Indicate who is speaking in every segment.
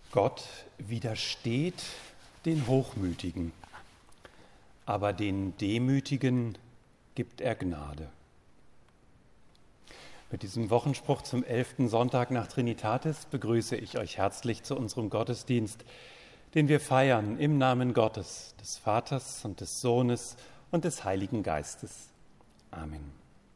Speaker 1: Gott widersteht den Hochmütigen, aber den Demütigen gibt er Gnade. Mit diesem Wochenspruch zum 11. Sonntag nach Trinitatis begrüße ich euch herzlich zu unserem Gottesdienst, den wir feiern im Namen Gottes, des Vaters und des Sohnes und des Heiligen Geistes. Amen.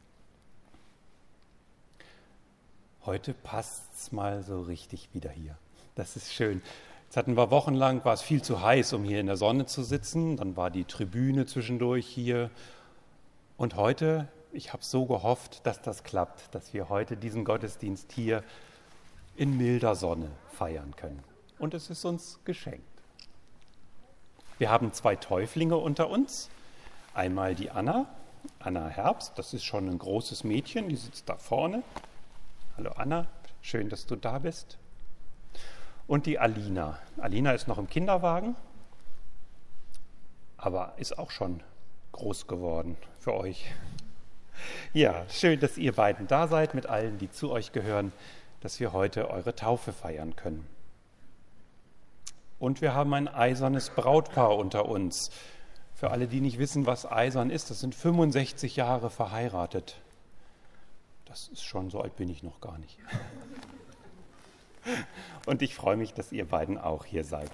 Speaker 1: Heute passt's mal so richtig wieder hier. Das ist schön. Jetzt hatten wir wochenlang, war es viel zu heiß, um hier in der Sonne zu sitzen. Dann war die Tribüne zwischendurch hier. Und heute, ich habe so gehofft, dass das klappt, dass wir heute diesen Gottesdienst hier in milder Sonne feiern können. Und es ist uns geschenkt. Wir haben 2 Täuflinge unter uns. Einmal die Anna Herbst, das ist schon ein großes Mädchen, die sitzt da vorne. Hallo Anna, schön, dass du da bist. Und die Alina. Alina ist noch im Kinderwagen, aber ist auch schon groß geworden für euch. Ja, schön, dass ihr beiden da seid, mit allen, die zu euch gehören, dass wir heute eure Taufe feiern können. Und wir haben ein eisernes Brautpaar unter uns. Für alle, die nicht wissen, was eisern ist, das sind 65 Jahre verheiratet. Das ist schon, so alt bin ich noch gar nicht. Und ich freue mich, dass ihr beiden auch hier seid.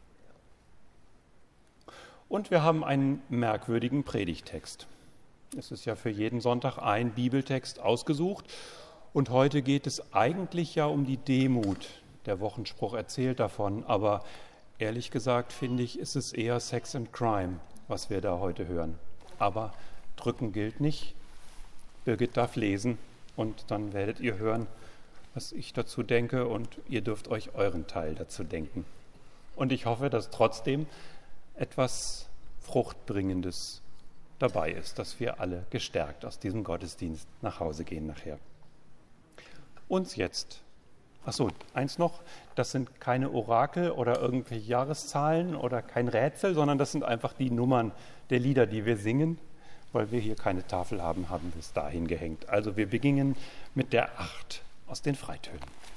Speaker 1: Und wir haben einen merkwürdigen Predigttext. Es ist ja für jeden Sonntag ein Bibeltext ausgesucht. Und heute geht es eigentlich ja um die Demut. Der Wochenspruch erzählt davon. Aber ehrlich gesagt, finde ich, ist es eher Sex and Crime, was wir da heute hören. Aber drücken gilt nicht. Birgit darf lesen und dann werdet ihr hören, was ich dazu denke, und ihr dürft euch euren Teil dazu denken. Und ich hoffe, dass trotzdem etwas Fruchtbringendes dabei ist, dass wir alle gestärkt aus diesem Gottesdienst nach Hause gehen nachher. Uns jetzt, eins noch, das sind keine Orakel oder irgendwelche Jahreszahlen oder kein Rätsel, sondern das sind einfach die Nummern der Lieder, die wir singen. Weil wir hier keine Tafel haben, haben wir es dahin gehängt. Also wir beginnen mit der 8 aus den Freitönen.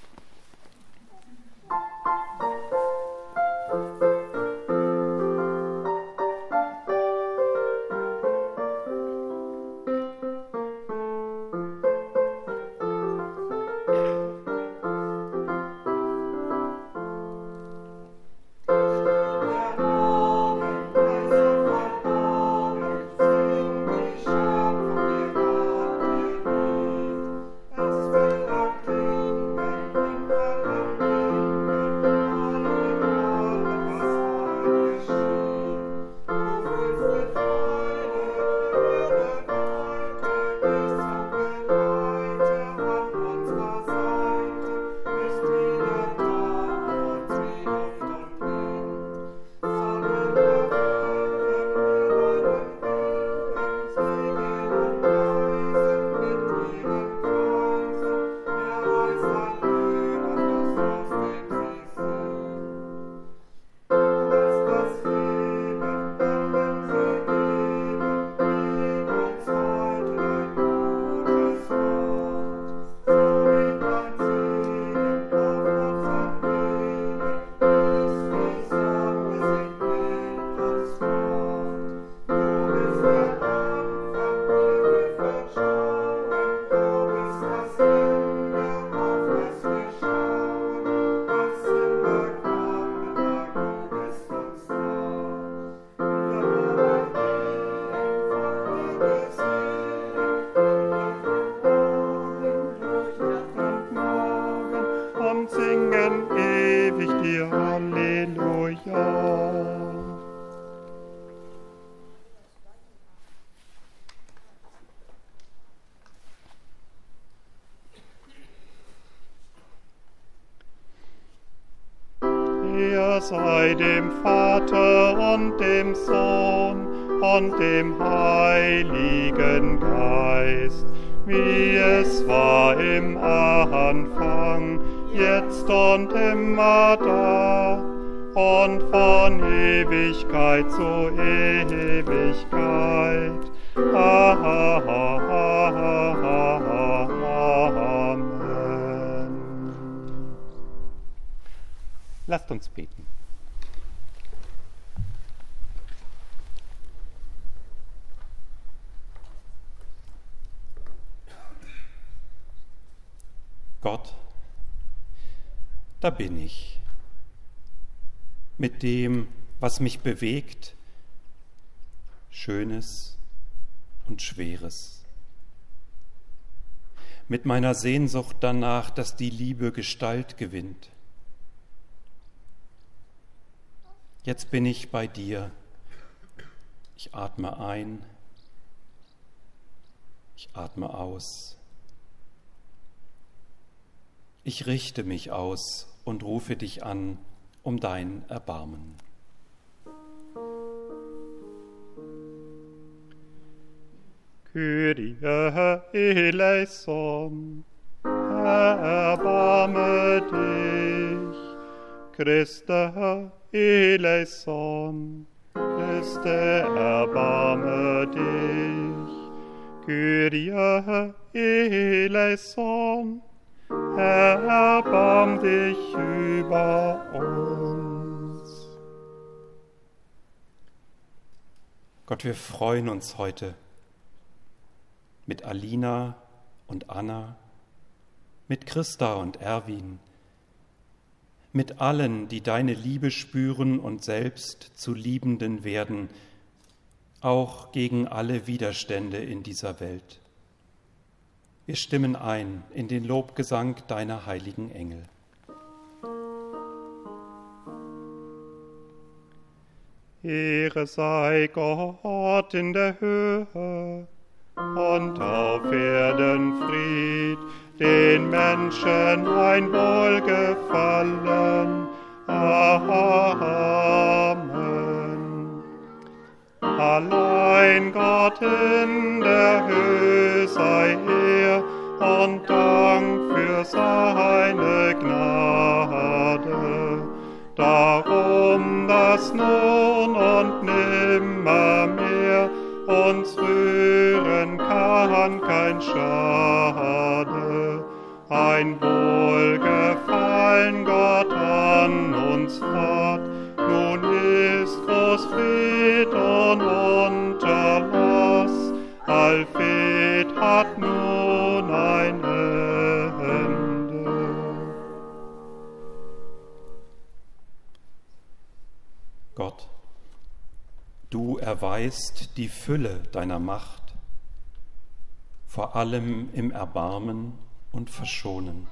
Speaker 2: Sei dem Vater und dem Sohn und dem Heiligen Geist, wie es war im Anfang, jetzt und immer da und von Ewigkeit zu Ewigkeit. Amen. Lasst uns beten.
Speaker 1: Gott, da bin ich, mit dem, was mich bewegt, Schönes und Schweres, mit meiner Sehnsucht danach, dass die Liebe Gestalt gewinnt. Jetzt bin ich bei dir. Ich atme ein, ich atme aus. Ich richte mich aus und rufe dich an um dein Erbarmen.
Speaker 2: Kyrie eleison, erbarme dich. Christe eleison, Christe, erbarme dich. Kyrie eleison, erbarm dich über uns.
Speaker 1: Gott, wir freuen uns heute mit Alina und Anna, mit Christa und Erwin, mit allen, die deine Liebe spüren und selbst zu Liebenden werden, auch gegen alle Widerstände in dieser Welt. Wir stimmen ein in den Lobgesang deiner heiligen Engel.
Speaker 2: Ehre sei Gott in der Höhe und auf Erden Fried, den Menschen ein Wohlgefallen. Amen. Allein Gott in der Höhe sei Ehr und Dank für seine Gnade. Darum, dass nun und nimmermehr uns rühren kann kein Schade. Ein Wohlgefallen Gott an uns hat, nun ist groß Fried und Unterlass. Allfried hat nun ein Ende.
Speaker 1: Gott, du erweist die Fülle deiner Macht, vor allem im Erbarmen und Verschonen.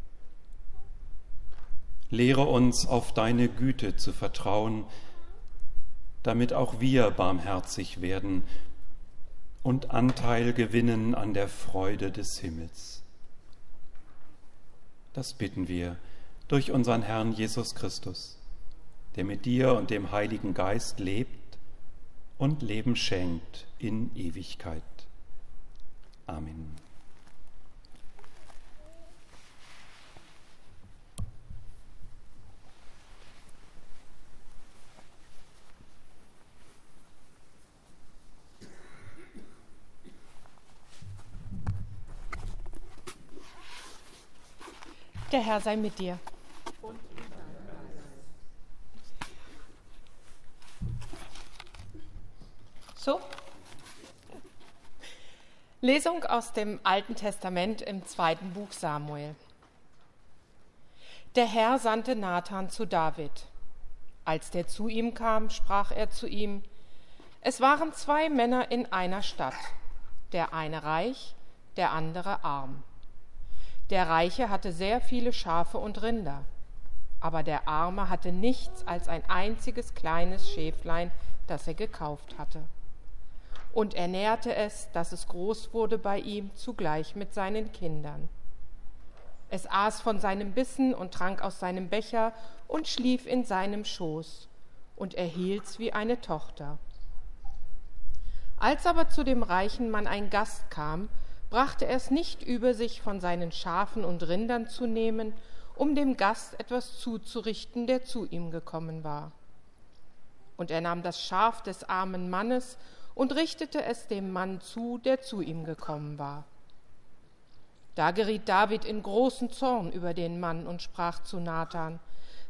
Speaker 1: Lehre uns, auf deine Güte zu vertrauen, damit auch wir barmherzig werden und Anteil gewinnen an der Freude des Himmels. Das bitten wir durch unseren Herrn Jesus Christus, der mit dir und dem Heiligen Geist lebt und Leben schenkt in Ewigkeit. Amen.
Speaker 3: Der Herr sei mit dir. So. Lesung aus dem Alten Testament im 2. Buch Samuel. Der Herr sandte Nathan zu David. Als der zu ihm kam, sprach er zu ihm: Es waren 2 Männer in einer Stadt, der eine reich, der andere arm. Der Reiche hatte sehr viele Schafe und Rinder, aber der Arme hatte nichts als ein einziges kleines Schäflein, das er gekauft hatte. Und er nährte es, dass es groß wurde bei ihm, zugleich mit seinen Kindern. Es aß von seinem Bissen und trank aus seinem Becher und schlief in seinem Schoß, und er hielt's wie eine Tochter. Als aber zu dem reichen Mann ein Gast kam, brachte er es nicht über sich, von seinen Schafen und Rindern zu nehmen, um dem Gast etwas zuzurichten, der zu ihm gekommen war. Und er nahm das Schaf des armen Mannes und richtete es dem Mann zu, der zu ihm gekommen war. Da geriet David in großen Zorn über den Mann und sprach zu Nathan: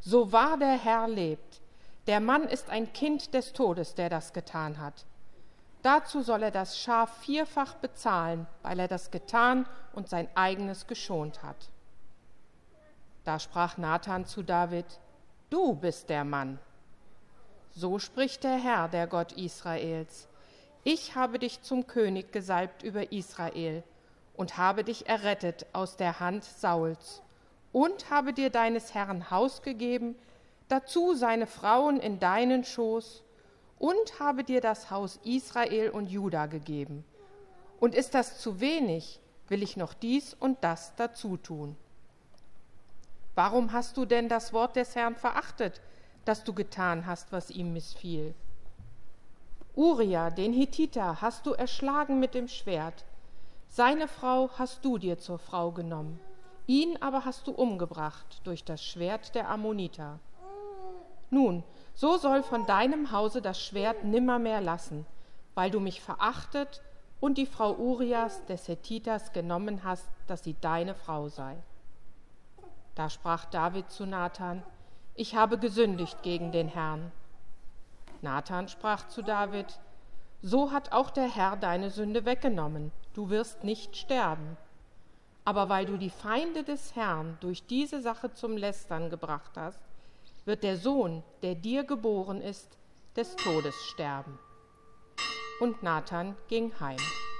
Speaker 3: So wahr der Herr lebt, der Mann ist ein Kind des Todes, der das getan hat. Dazu soll er das Schaf 4-fach bezahlen, weil er das getan und sein eigenes geschont hat. Da sprach Nathan zu David: Du bist der Mann. So spricht der Herr, der Gott Israels: Ich habe dich zum König gesalbt über Israel und habe dich errettet aus der Hand Sauls und habe dir deines Herrn Haus gegeben, dazu seine Frauen in deinen Schoß und habe dir das Haus Israel und Juda gegeben. Und ist das zu wenig, will ich noch dies und das dazu tun. Warum hast du denn das Wort des Herrn verachtet, dass du getan hast, was ihm missfiel? Uria, den Hethiter, hast du erschlagen mit dem Schwert. Seine Frau hast du dir zur Frau genommen. Ihn aber hast du umgebracht durch das Schwert der Ammoniter. Nun, so soll von deinem Hause das Schwert nimmermehr lassen, weil du mich verachtet und die Frau Urias des Hethiters genommen hast, dass sie deine Frau sei. Da sprach David zu Nathan: Ich habe gesündigt gegen den Herrn. Nathan sprach zu David: So hat auch der Herr deine Sünde weggenommen, du wirst nicht sterben. Aber weil du die Feinde des Herrn durch diese Sache zum Lästern gebracht hast, wird der Sohn, der dir geboren ist, des Todes sterben. Und Nathan ging heim.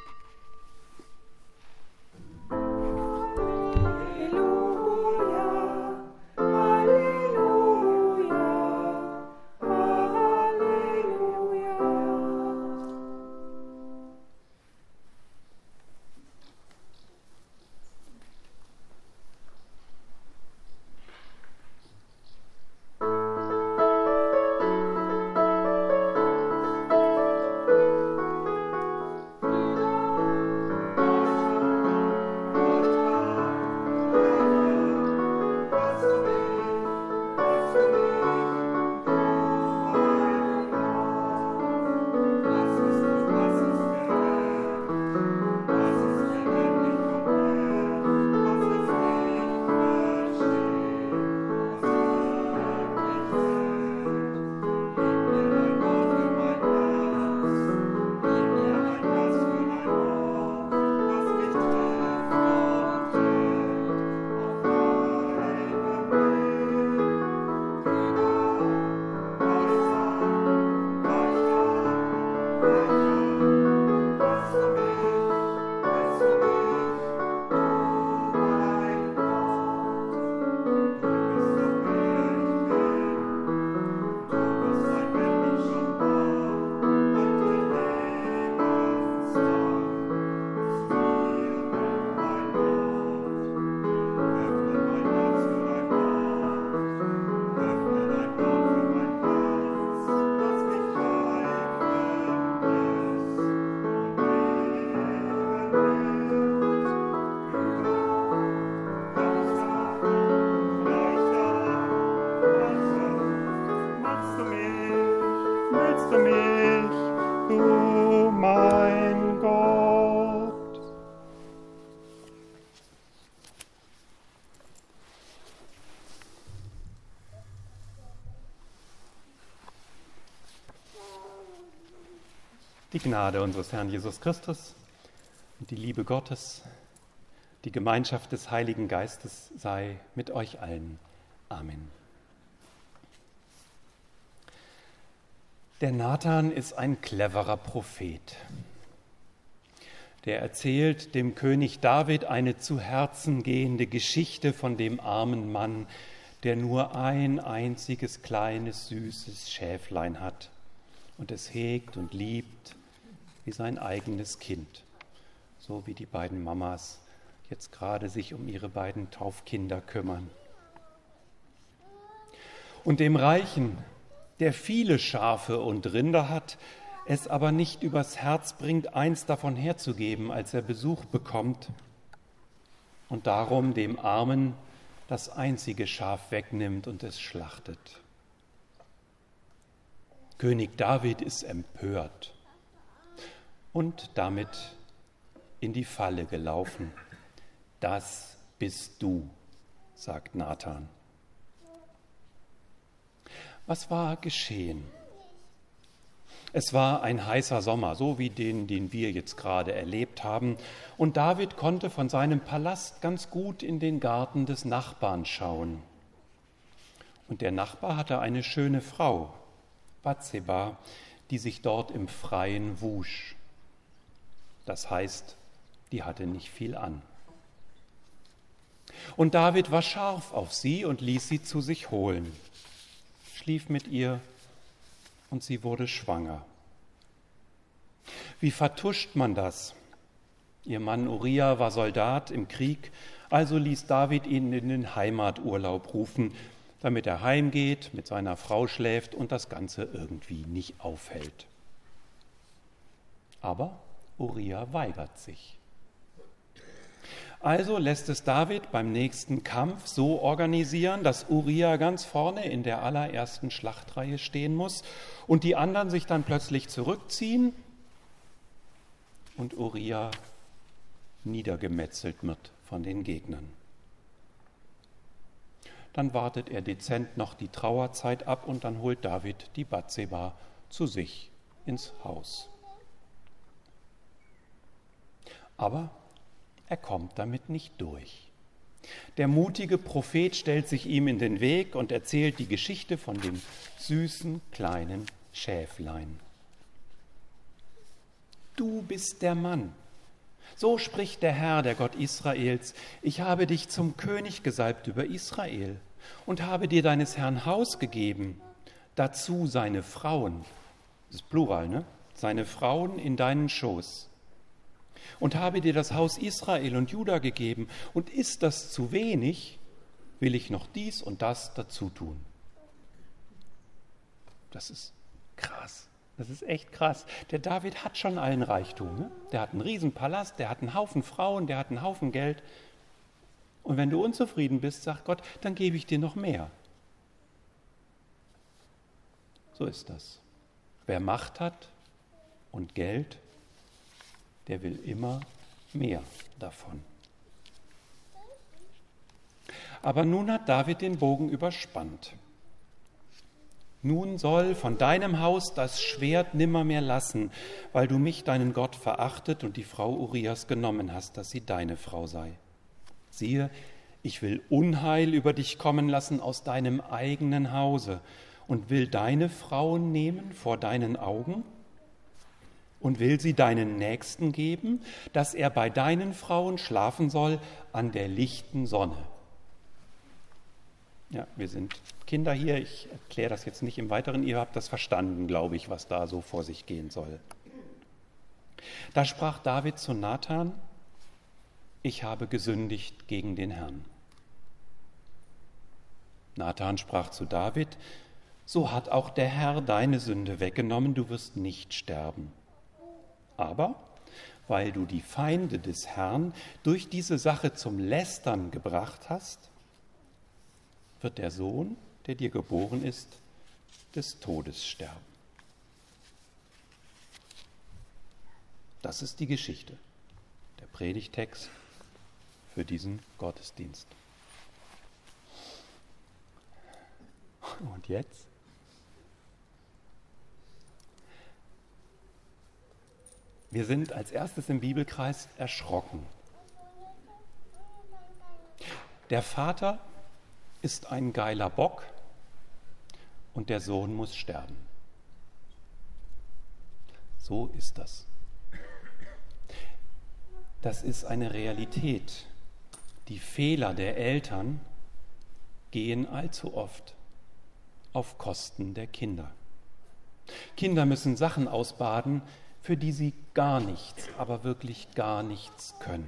Speaker 1: Die Gnade unseres Herrn Jesus Christus und die Liebe Gottes, die Gemeinschaft des Heiligen Geistes sei mit euch allen. Amen. Der Nathan ist ein cleverer Prophet. Der erzählt dem König David eine zu Herzen gehende Geschichte von dem armen Mann, der nur ein einziges kleines, süßes Schäflein hat und es hegt und liebt wie sein eigenes Kind, so wie die beiden Mamas jetzt gerade sich um ihre beiden Taufkinder kümmern. Und dem Reichen, der viele Schafe und Rinder hat, es aber nicht übers Herz bringt, eins davon herzugeben, als er Besuch bekommt, und darum dem Armen das einzige Schaf wegnimmt und es schlachtet. König David ist empört und damit in die Falle gelaufen. Das bist du, sagt Nathan. Was war geschehen? Es war ein heißer Sommer, so wie den wir jetzt gerade erlebt haben. Und David konnte von seinem Palast ganz gut in den Garten des Nachbarn schauen. Und der Nachbar hatte eine schöne Frau, Bathseba, die sich dort im Freien wusch. Das heißt, die hatte nicht viel an. Und David war scharf auf sie und ließ sie zu sich holen, schlief mit ihr und sie wurde schwanger. Wie vertuscht man das? Ihr Mann Uria war Soldat im Krieg, also ließ David ihn in den Heimaturlaub rufen, damit er heimgeht, mit seiner Frau schläft und das Ganze irgendwie nicht auffällt. Aber Uria weigert sich. Also lässt es David beim nächsten Kampf so organisieren, dass Uria ganz vorne in der allerersten Schlachtreihe stehen muss und die anderen sich dann plötzlich zurückziehen und Uria niedergemetzelt wird von den Gegnern. Dann wartet er dezent noch die Trauerzeit ab und dann holt David die Bathseba zu sich ins Haus. Aber er kommt damit nicht durch. Der mutige Prophet stellt sich ihm in den Weg und erzählt die Geschichte von dem süßen kleinen Schäflein. Du bist der Mann. So spricht der Herr, der Gott Israels. Ich habe dich zum König gesalbt über Israel und habe dir deines Herrn Haus gegeben, dazu seine Frauen, das ist Plural, ne? Seine Frauen in deinen Schoß. Und habe dir das Haus Israel und Juda gegeben. Und ist das zu wenig, will ich noch dies und das dazu tun. Das ist krass. Das ist echt krass. Der David hat schon allen Reichtum. Ne? Der hat einen Riesenpalast, der hat einen Haufen Frauen, der hat einen Haufen Geld. Und wenn du unzufrieden bist, sagt Gott, dann gebe ich dir noch mehr. So ist das. Wer Macht hat und Geld, der will immer mehr davon. Aber nun hat David den Bogen überspannt. Nun soll von deinem Haus das Schwert nimmermehr lassen, weil du mich, deinen Gott, verachtet und die Frau Urias genommen hast, dass sie deine Frau sei. Siehe, ich will Unheil über dich kommen lassen aus deinem eigenen Hause und will deine Frauen nehmen vor deinen Augen und will sie deinen Nächsten geben, dass er bei deinen Frauen schlafen soll an der lichten Sonne. Ja, wir sind Kinder hier, ich erkläre das jetzt nicht im Weiteren, ihr habt das verstanden, glaube ich, was da so vor sich gehen soll. Da sprach David zu Nathan, ich habe gesündigt gegen den Herrn. Nathan sprach zu David, so hat auch der Herr deine Sünde weggenommen, du wirst nicht sterben. Aber weil du die Feinde des Herrn durch diese Sache zum Lästern gebracht hast, wird der Sohn, der dir geboren ist, des Todes sterben. Das ist die Geschichte, der Predigtext für diesen Gottesdienst. Und jetzt? Wir sind als erstes im Bibelkreis erschrocken. Der Vater ist ein geiler Bock und der Sohn muss sterben. So ist das. Das ist eine Realität. Die Fehler der Eltern gehen allzu oft auf Kosten der Kinder. Kinder müssen Sachen ausbaden, für die sie gar nichts, aber wirklich gar nichts können.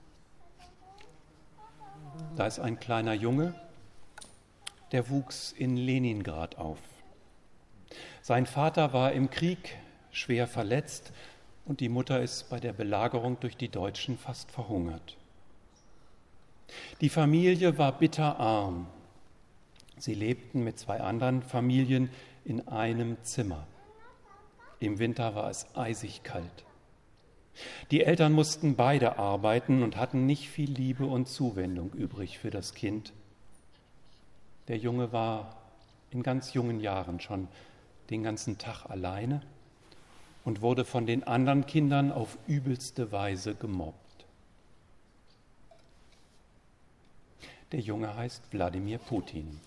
Speaker 1: Da ist ein kleiner Junge, der wuchs in Leningrad auf. Sein Vater war im Krieg schwer verletzt und die Mutter ist bei der Belagerung durch die Deutschen fast verhungert. Die Familie war bitterarm. Sie lebten mit 2 anderen Familien in einem Zimmer. Im Winter war es eisig kalt. Die Eltern mussten beide arbeiten und hatten nicht viel Liebe und Zuwendung übrig für das Kind. Der Junge war in ganz jungen Jahren schon den ganzen Tag alleine und wurde von den anderen Kindern auf übelste Weise gemobbt. Der Junge heißt Wladimir Putin.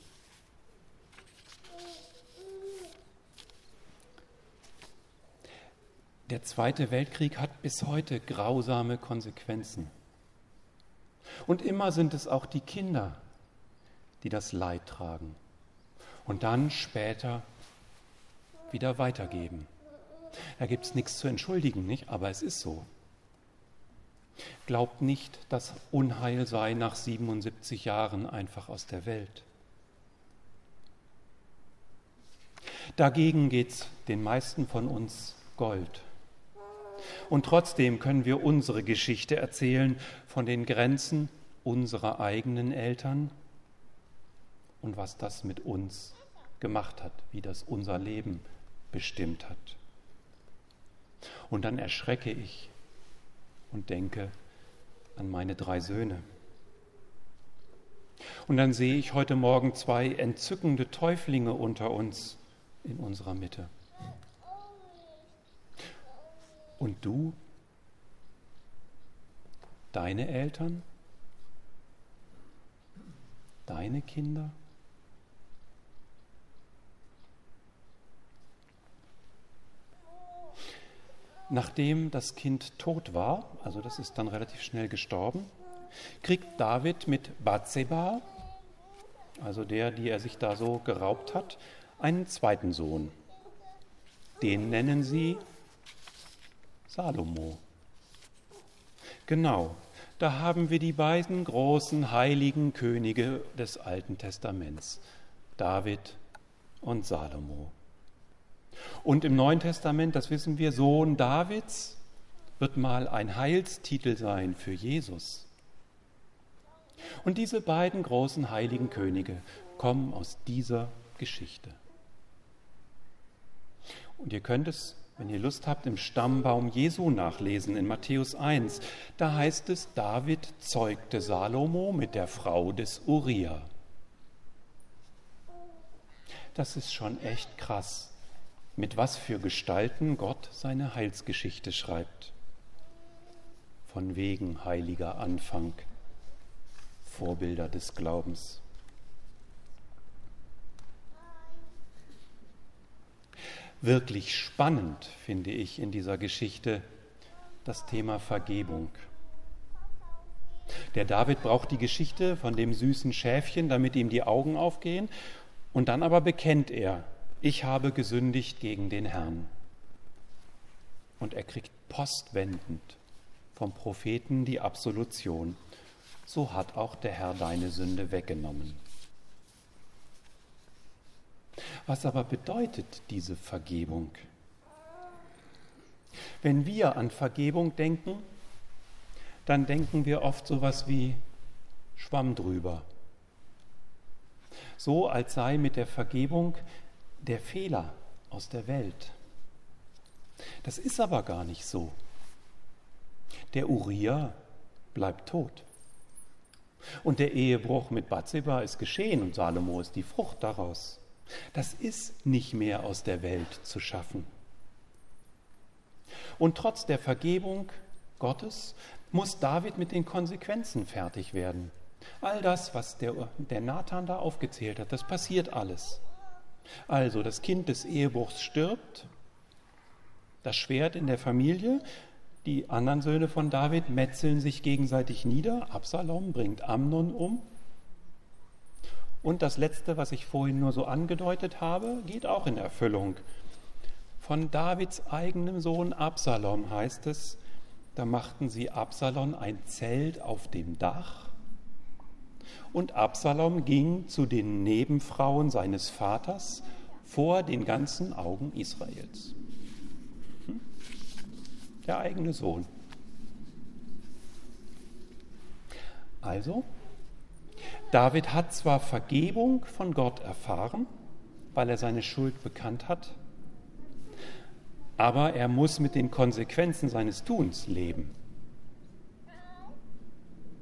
Speaker 1: Der Zweite Weltkrieg hat bis heute grausame Konsequenzen. Und immer sind es auch die Kinder, die das Leid tragen und dann später wieder weitergeben. Da gibt es nichts zu entschuldigen, nicht? Aber es ist so. Glaubt nicht, dass Unheil sei nach 77 Jahren einfach aus der Welt. Dagegen geht's den meisten von uns Gold. Und trotzdem können wir unsere Geschichte erzählen von den Grenzen unserer eigenen Eltern und was das mit uns gemacht hat, wie das unser Leben bestimmt hat. Und dann erschrecke ich und denke an meine 3 Söhne. Und dann sehe ich heute Morgen 2 entzückende Täuflinge unter uns in unserer Mitte. Und du? Deine Eltern? Deine Kinder? Nachdem das Kind tot war, also das ist dann relativ schnell gestorben, kriegt David mit Bathseba, also der, die er sich da so geraubt hat, einen zweiten Sohn. Den nennen sie Salomo. Genau, da haben wir die beiden großen heiligen Könige des Alten Testaments, David und Salomo. Und im Neuen Testament, das wissen wir, Sohn Davids wird mal ein Heilstitel sein für Jesus. Und diese beiden großen heiligen Könige kommen aus dieser Geschichte. Und ihr könnt es, wenn ihr Lust habt, im Stammbaum Jesu nachlesen, in Matthäus 1. Da heißt es, David zeugte Salomo mit der Frau des Uria. Das ist schon echt krass, mit was für Gestalten Gott seine Heilsgeschichte schreibt. Von wegen heiliger Anfang, Vorbilder des Glaubens. Wirklich spannend finde ich in dieser Geschichte das Thema Vergebung. Der David braucht die Geschichte von dem süßen Schäfchen, damit ihm die Augen aufgehen, und dann aber bekennt er, ich habe gesündigt gegen den Herrn. Und er kriegt postwendend vom Propheten die Absolution. So hat auch der Herr deine Sünde weggenommen. Was aber bedeutet diese Vergebung? Wenn wir an Vergebung denken, dann denken wir oft sowas wie Schwamm drüber. So als sei mit der Vergebung der Fehler aus der Welt. Das ist aber gar nicht so. Der Uria bleibt tot. Und der Ehebruch mit Bathseba ist geschehen und Salomo ist die Frucht daraus. Das ist nicht mehr aus der Welt zu schaffen. Und trotz der Vergebung Gottes muss David mit den Konsequenzen fertig werden. All das, was der Nathan da aufgezählt hat, das passiert alles. Also das Kind des Ehebruchs stirbt, das Schwert in der Familie, die anderen Söhne von David metzeln sich gegenseitig nieder, Absalom bringt Amnon um. Und das Letzte, was ich vorhin nur so angedeutet habe, geht auch in Erfüllung. Von Davids eigenem Sohn Absalom heißt es, da machten sie Absalom ein Zelt auf dem Dach. Und Absalom ging zu den Nebenfrauen seines Vaters vor den ganzen Augen Israels. Der eigene Sohn. Also, David hat zwar Vergebung von Gott erfahren, weil er seine Schuld bekannt hat, aber er muss mit den Konsequenzen seines Tuns leben.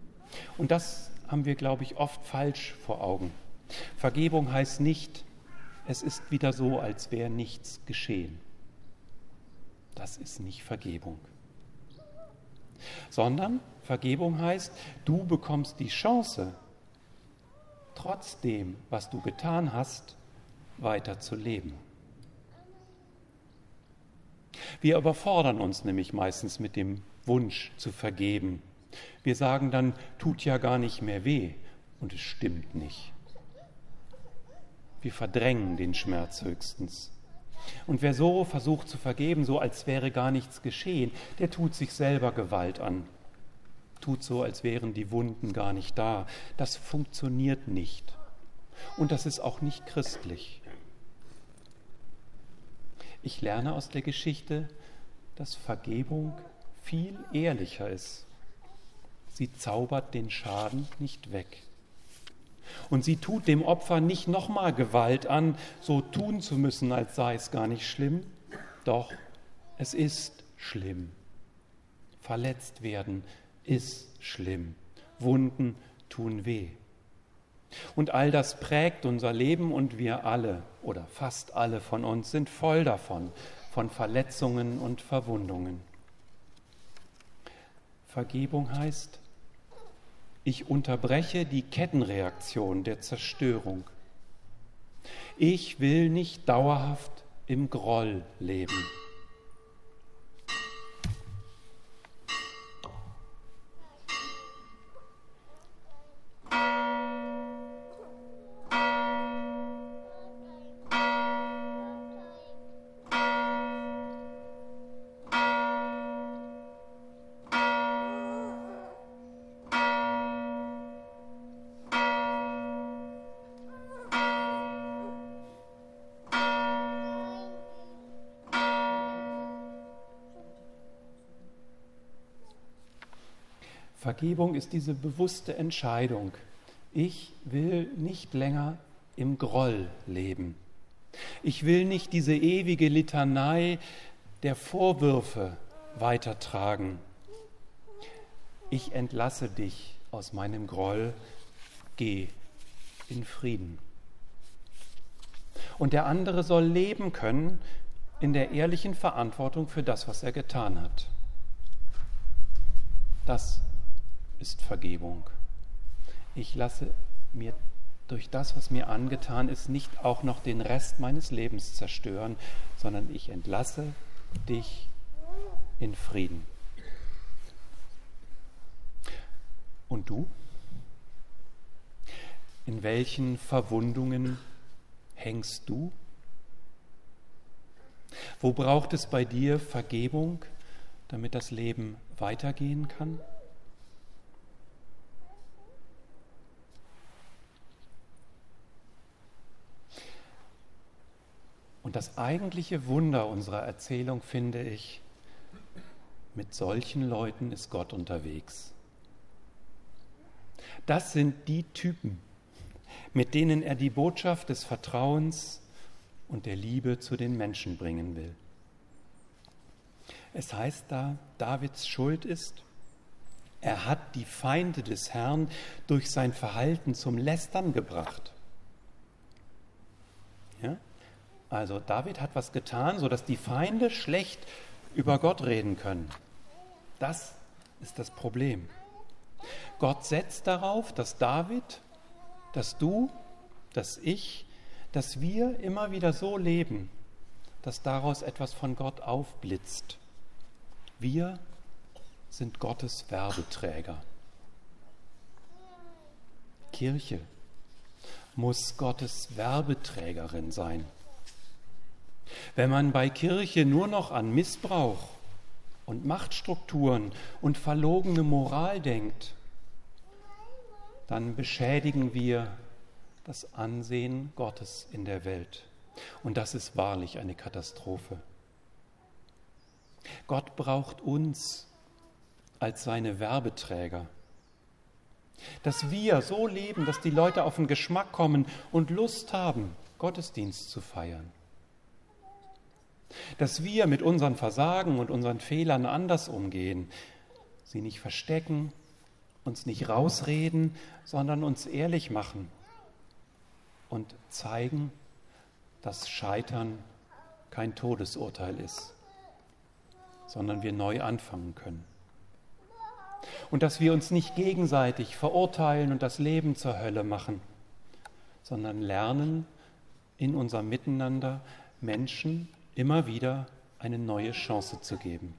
Speaker 1: Und das haben wir, glaube ich, oft falsch vor Augen. Vergebung heißt nicht, es ist wieder so, als wäre nichts geschehen. Das ist nicht Vergebung. Sondern Vergebung heißt, du bekommst die Chance, trotzdem, was du getan hast, weiter zu leben. Wir überfordern uns nämlich meistens mit dem Wunsch zu vergeben. Wir sagen dann, tut ja gar nicht mehr weh, und es stimmt nicht. Wir verdrängen den Schmerz höchstens. Und wer so versucht zu vergeben, so als wäre gar nichts geschehen, der tut sich selber Gewalt an. Tut so, als wären die Wunden gar nicht da. Das funktioniert nicht. Und das ist auch nicht christlich. Ich lerne aus der Geschichte, dass Vergebung viel ehrlicher ist. Sie zaubert den Schaden nicht weg. Und sie tut dem Opfer nicht nochmal Gewalt an, so tun zu müssen, als sei es gar nicht schlimm. Doch, es ist schlimm. Verletzt werden ist schlimm. Wunden tun weh. Und all das prägt unser Leben und wir alle oder fast alle von uns sind voll davon, von Verletzungen und Verwundungen. Vergebung heißt, ich unterbreche die Kettenreaktion der Zerstörung. Ich will nicht dauerhaft im Groll leben. Vergebung ist diese bewusste Entscheidung. Ich will nicht länger im Groll leben. Ich will nicht diese ewige Litanei der Vorwürfe weitertragen. Ich entlasse dich aus meinem Groll. Geh in Frieden. Und der andere soll leben können in der ehrlichen Verantwortung für das, was er getan hat. Das ist Vergebung. Ich lasse mir durch das, was mir angetan ist, nicht auch noch den Rest meines Lebens zerstören, sondern ich entlasse dich in Frieden. Und du? In welchen Verwundungen hängst du? Wo braucht es bei dir Vergebung, damit das Leben weitergehen kann? Und das eigentliche Wunder unserer Erzählung finde ich, mit solchen Leuten ist Gott unterwegs. Das sind die Typen, mit denen er die Botschaft des Vertrauens und der Liebe zu den Menschen bringen will. Es heißt da, Davids Schuld ist, er hat die Feinde des Herrn durch sein Verhalten zum Lästern gebracht. Ja? Also David hat was getan, sodass die Feinde schlecht über Gott reden können. Das ist das Problem. Gott setzt darauf, dass David, dass du, dass ich, dass wir immer wieder so leben, dass daraus etwas von Gott aufblitzt. Wir sind Gottes Werbeträger. Kirche muss Gottes Werbeträgerin sein. Wenn man bei Kirche nur noch an Missbrauch und Machtstrukturen und verlogene Moral denkt, dann beschädigen wir das Ansehen Gottes in der Welt. Und das ist wahrlich eine Katastrophe. Gott braucht uns als seine Werbeträger. Dass wir so leben, dass die Leute auf den Geschmack kommen und Lust haben, Gottesdienst zu feiern. Dass wir mit unseren Versagen und unseren Fehlern anders umgehen, sie nicht verstecken, uns nicht rausreden, sondern uns ehrlich machen und zeigen, dass Scheitern kein Todesurteil ist, sondern wir neu anfangen können. Und dass wir uns nicht gegenseitig verurteilen und das Leben zur Hölle machen, sondern lernen, in unserem Miteinander Menschen immer wieder eine neue Chance zu geben.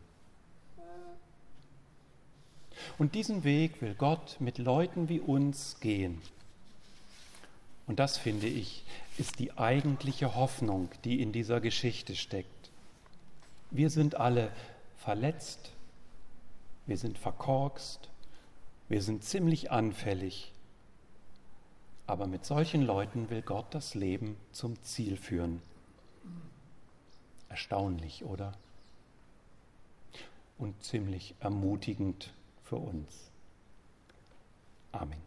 Speaker 1: Und diesen Weg will Gott mit Leuten wie uns gehen. Und das, finde ich, ist die eigentliche Hoffnung, die in dieser Geschichte steckt. Wir sind alle verletzt, wir sind verkorkst, wir sind ziemlich anfällig. Aber mit solchen Leuten will Gott das Leben zum Ziel führen. Erstaunlich, oder? Und ziemlich ermutigend für uns. Amen.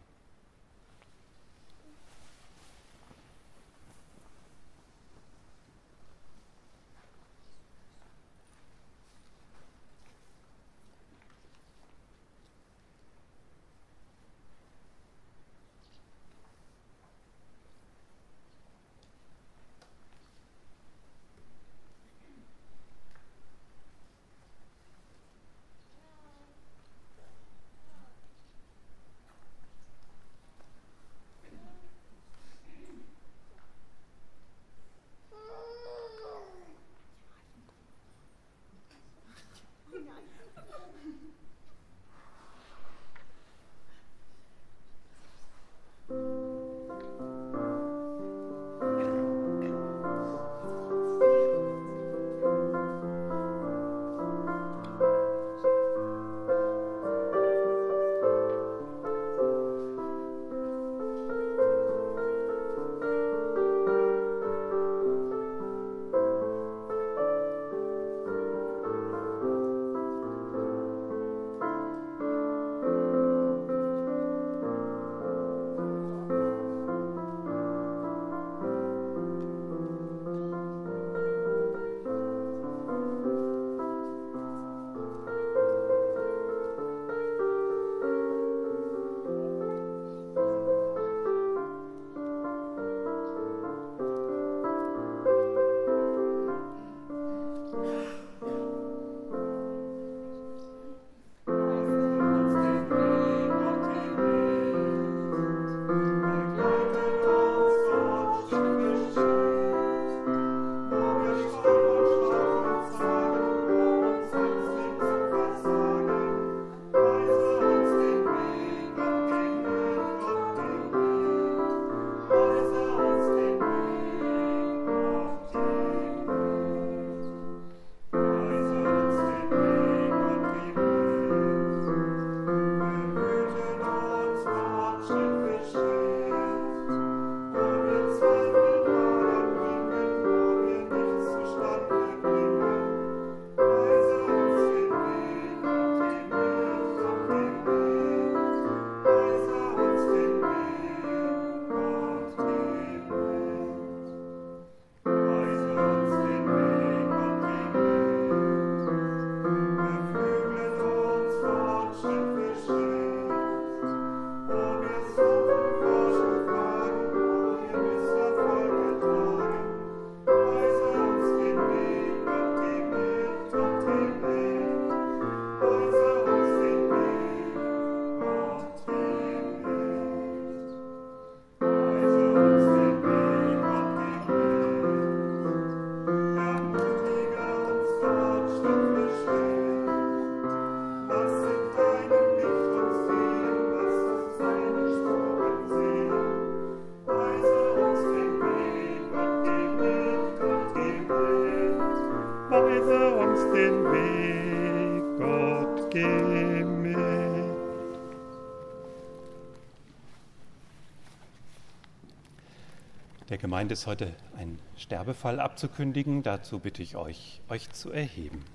Speaker 1: Der Gemeinde ist heute ein Sterbefall abzukündigen. Dazu bitte ich euch zu erheben.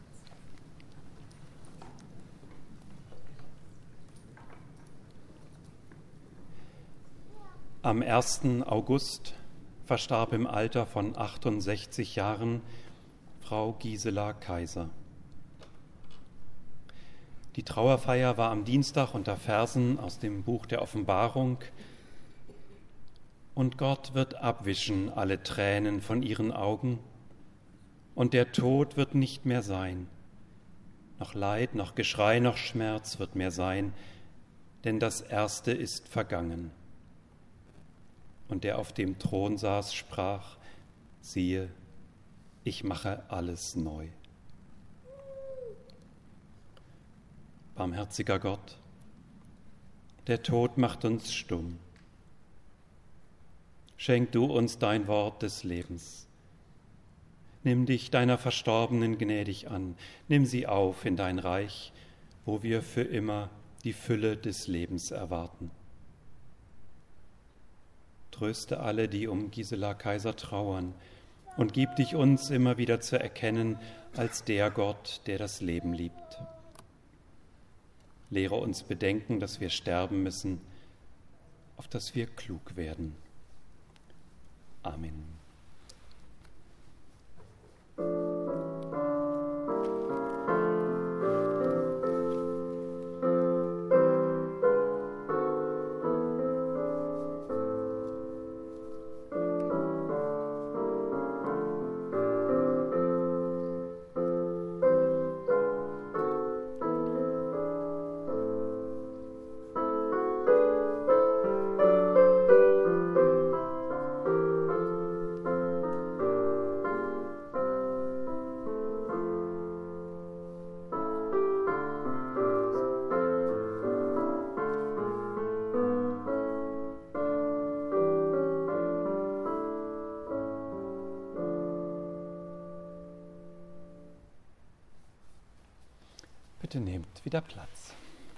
Speaker 1: Am 1. August verstarb im Alter von 68 Jahren Frau Gisela Kaiser. Die Trauerfeier war am Dienstag unter Versen aus dem Buch der Offenbarung Und Gott wird abwischen alle Tränen von ihren Augen, und der Tod wird nicht mehr sein. Noch Leid, noch Geschrei, noch Schmerz wird mehr sein, denn das Erste ist vergangen. Und der auf dem Thron saß, sprach: Siehe, ich mache alles neu. Barmherziger Gott, der Tod macht uns stumm. Schenk du uns dein Wort des Lebens. Nimm dich deiner Verstorbenen gnädig an, nimm sie auf in dein Reich, wo wir für immer die Fülle des Lebens erwarten. Tröste alle, die um Gisela Kaiser trauern, und gib dich uns immer wieder zu erkennen als der Gott, der das Leben liebt. Lehre uns bedenken, dass wir sterben müssen, auf dass wir klug werden. Amen. Bitte nehmt wieder Platz.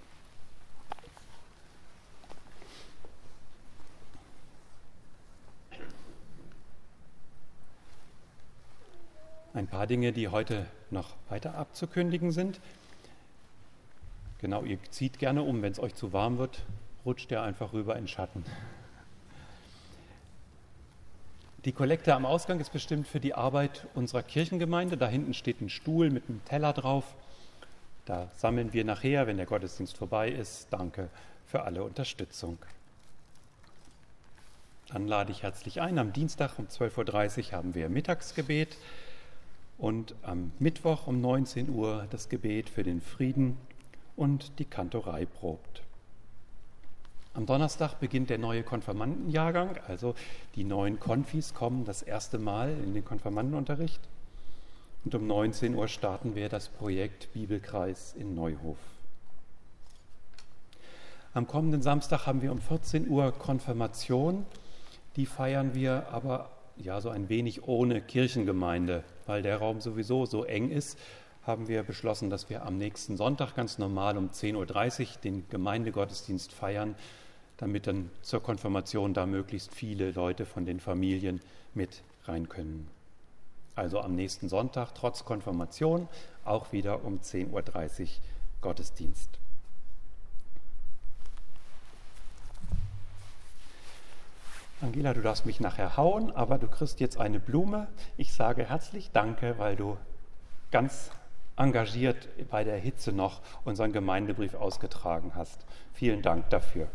Speaker 1: Ein paar Dinge, die heute noch weiter abzukündigen sind. Genau, ihr zieht gerne um, wenn es euch zu warm wird, rutscht ihr einfach rüber in Schatten. Die Kollekte am Ausgang ist bestimmt für die Arbeit unserer Kirchengemeinde. Da hinten steht ein Stuhl mit einem Teller drauf. Da sammeln wir nachher, wenn der Gottesdienst vorbei ist. Danke für alle Unterstützung. Dann lade ich herzlich ein. Am Dienstag um 12.30 Uhr haben wir Mittagsgebet und am Mittwoch um 19 Uhr das Gebet für den Frieden und die Kantorei probt. Am Donnerstag beginnt der neue Konfirmandenjahrgang, also die neuen Konfis kommen das erste Mal in den Konfirmandenunterricht. Und um 19 Uhr starten wir das Projekt Bibelkreis in Neuhof. Am kommenden Samstag haben wir um 14 Uhr Konfirmation. Die feiern wir aber ja so ein wenig ohne Kirchengemeinde, weil der Raum sowieso so eng ist, haben wir beschlossen, dass wir am nächsten Sonntag ganz normal um 10.30 Uhr den Gemeindegottesdienst feiern, damit dann zur Konfirmation da möglichst viele Leute von den Familien mit rein können. Also am nächsten Sonntag, trotz Konfirmation, auch wieder um 10.30 Uhr Gottesdienst. Angela, du darfst mich nachher hauen, aber du kriegst jetzt eine Blume. Ich sage herzlich Danke, weil du ganz engagiert bei der Hitze noch unseren Gemeindebrief ausgetragen hast. Vielen Dank dafür.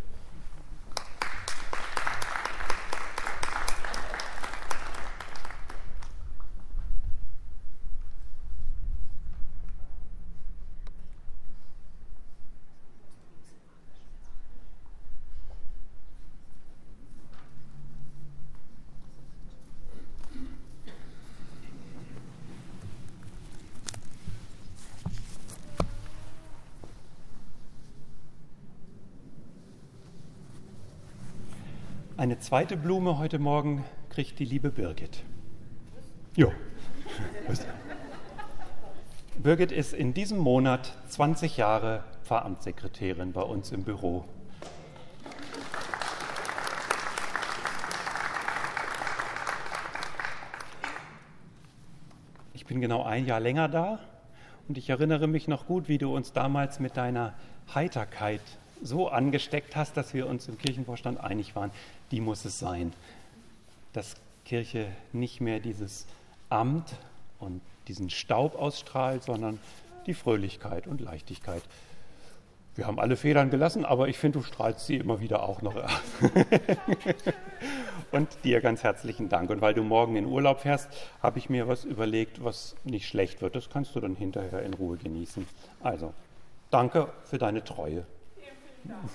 Speaker 1: Eine zweite Blume heute Morgen kriegt die liebe Birgit. Jo. Birgit ist in diesem Monat 20 Jahre Pfarramtssekretärin bei uns im Büro. Ich bin genau ein Jahr länger da und ich erinnere mich noch gut, wie du uns damals mit deiner Heiterkeit so angesteckt hast, dass wir uns im Kirchenvorstand einig waren, die muss es sein, dass Kirche nicht mehr dieses Amt und diesen Staub ausstrahlt, sondern die Fröhlichkeit und Leichtigkeit. Wir haben alle Federn gelassen, aber ich finde, du strahlst sie immer wieder auch noch aus. Und dir ganz herzlichen Dank. Und weil du morgen in Urlaub fährst, habe ich mir was überlegt, was nicht schlecht wird. Das kannst du dann hinterher in Ruhe genießen. Also, danke für deine Treue.
Speaker 3: Vielen Dank.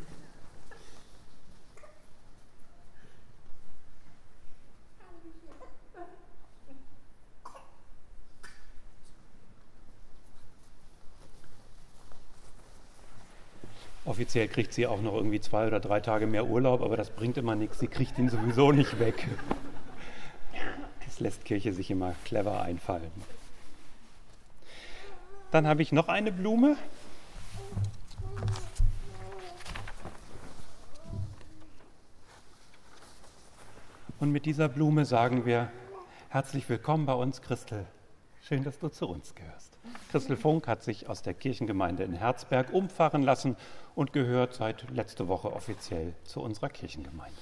Speaker 1: Offiziell kriegt sie auch noch irgendwie 2 oder 3 Tage mehr Urlaub, aber das bringt immer nichts. Sie kriegt ihn sowieso nicht weg. Das lässt Kirche sich immer clever einfallen. Dann habe ich noch eine Blume. Und mit dieser Blume sagen wir herzlich willkommen bei uns, Christel. Schön, dass du zu uns gehörst. Christel Funk hat sich aus der Kirchengemeinde in Herzberg umpfarren lassen und gehört seit letzter Woche offiziell zu unserer Kirchengemeinde.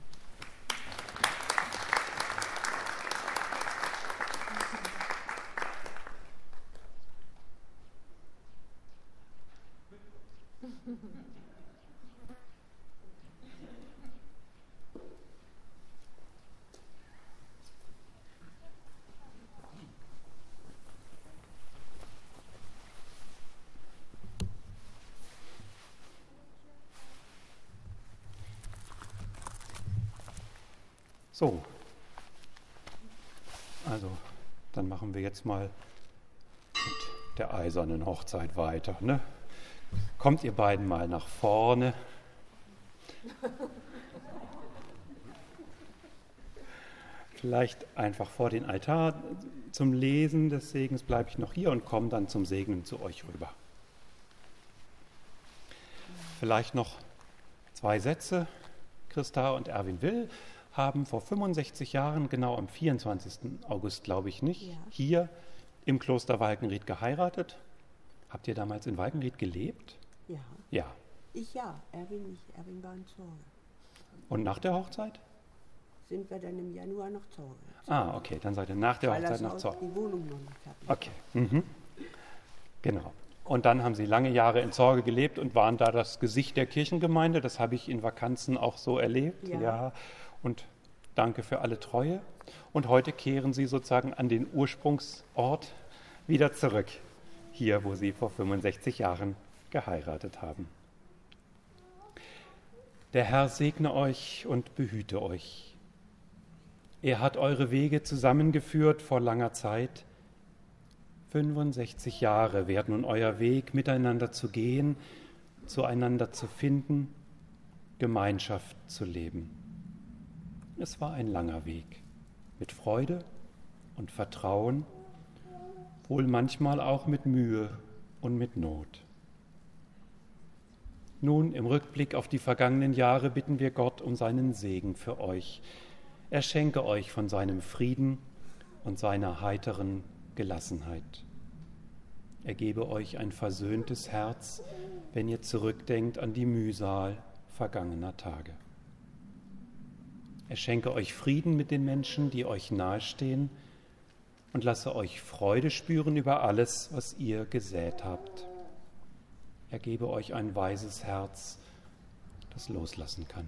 Speaker 1: So, also dann machen wir jetzt mal mit der eisernen Hochzeit weiter. Ne? Kommt ihr beiden mal nach vorne. Vielleicht einfach vor den Altar zum Lesen des Segens bleibe ich noch hier und komme dann zum Segnen zu euch rüber. Vielleicht noch 2 Sätze. Christa und Erwin Will haben vor 65 Jahren, genau am 24. August, glaube ich nicht, hier im Kloster Walkenried geheiratet. Habt ihr damals in Walkenried gelebt?
Speaker 4: Ja.
Speaker 1: Ja.
Speaker 4: Ich ja, Erwin nicht. Erwin war in Zorge.
Speaker 1: Und nach der Hochzeit?
Speaker 4: Sind wir dann im Januar nach Zorge.
Speaker 1: Ah, okay, dann seid ihr nach der
Speaker 4: Weil
Speaker 1: Hochzeit
Speaker 4: das
Speaker 1: nach
Speaker 4: Haus,
Speaker 1: Zorg.
Speaker 4: die Wohnung noch nicht hatten.
Speaker 1: Okay, genau. Und dann haben sie lange Jahre in Zorge gelebt und waren da das Gesicht der Kirchengemeinde. Das habe ich in Vakanzen auch so erlebt. Ja. Und danke für alle Treue. Und heute kehren sie sozusagen an den Ursprungsort wieder zurück. Hier, wo sie vor 65 Jahren geheiratet haben. Der Herr segne euch und behüte euch. Er hat eure Wege zusammengeführt vor langer Zeit. 65 Jahre währt nun euer Weg, miteinander zu gehen, zueinander zu finden, Gemeinschaft zu leben. Es war ein langer Weg, mit Freude und Vertrauen, wohl manchmal auch mit Mühe und mit Not. Nun, im Rückblick auf die vergangenen Jahre bitten wir Gott um seinen Segen für euch. Er schenke euch von seinem Frieden und seiner heiteren Gelassenheit. Er gebe euch ein versöhntes Herz, wenn ihr zurückdenkt an die Mühsal vergangener Tage. Er schenke euch Frieden mit den Menschen, die euch nahestehen, und lasse euch Freude spüren über alles, was ihr gesät habt. Er gebe euch ein weises Herz, das loslassen kann.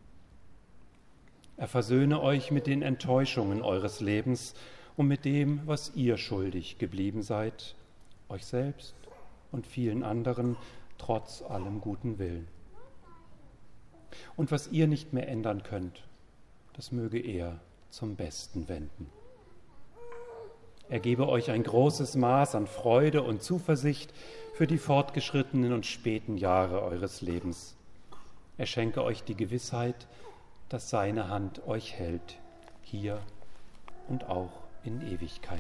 Speaker 1: Er versöhne euch mit den Enttäuschungen eures Lebens und mit dem, was ihr schuldig geblieben seid, euch selbst und vielen anderen, trotz allem guten Willen. Und was ihr nicht mehr ändern könnt, das möge er zum Besten wenden. Er gebe euch ein großes Maß an Freude und Zuversicht für die fortgeschrittenen und späten Jahre eures Lebens. Er schenke euch die Gewissheit, dass seine Hand euch hält, hier und auch in Ewigkeit.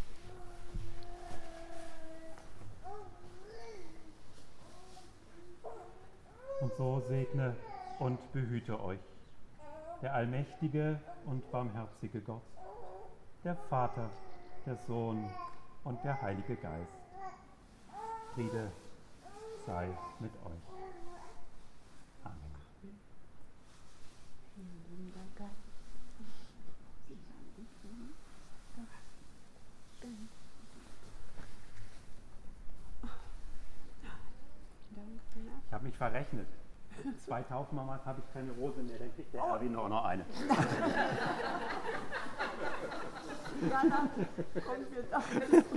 Speaker 1: Und so segne und behüte euch der allmächtige und barmherzige Gott, der Vater, der Sohn und der Heilige Geist. Friede sei mit euch. Amen.
Speaker 4: Danke.
Speaker 1: mich verrechnet. 2 Taufmamas habe ich keine Rose mehr, dann kriegt der Erwin noch eine.
Speaker 4: Jana, kommt jetzt auch.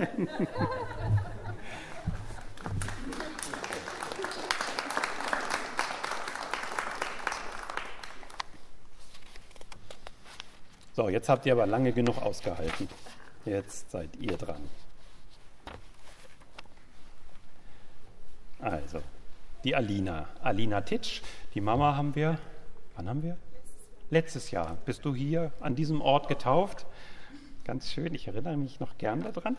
Speaker 1: So, jetzt habt ihr aber lange genug ausgehalten. Jetzt seid ihr dran. Also, die Alina Titsch, die Mama haben wir, wann haben wir? Letztes Jahr. Bist du hier an diesem Ort getauft? Ganz schön, ich erinnere mich noch gern daran.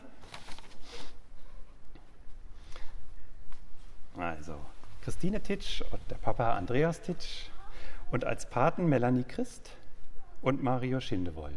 Speaker 1: Also, Christine Titsch und der Papa Andreas Titsch und als Paten Melanie Christ und Mario Schindewolf.